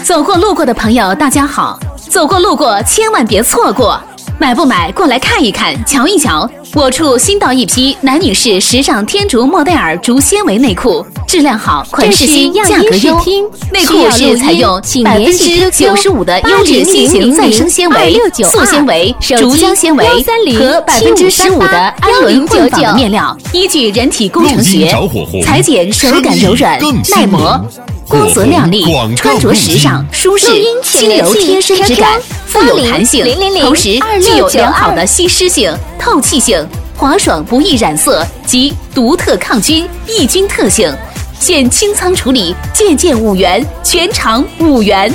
走过路过的朋友，大家好！走过路过，千万别错过。买不买，过来看一看，瞧一瞧。我处新到一批男女士时尚天竺莫代尔竹纤维内裤，质量好，款式新，价格优。内裤是采用95%的优质新型再生纤维、塑纤维、竹浆纤维和15%的氨纶混纺的面料，依据人体工程学裁剪，手感柔软、耐磨。光泽亮丽，穿着时尚舒适，轻柔贴身质感，富有弹性，同时具有良好的吸湿性、透气性，滑爽不易染色及独特抗菌抑菌特性。现清仓处理，件件5元，全场5元。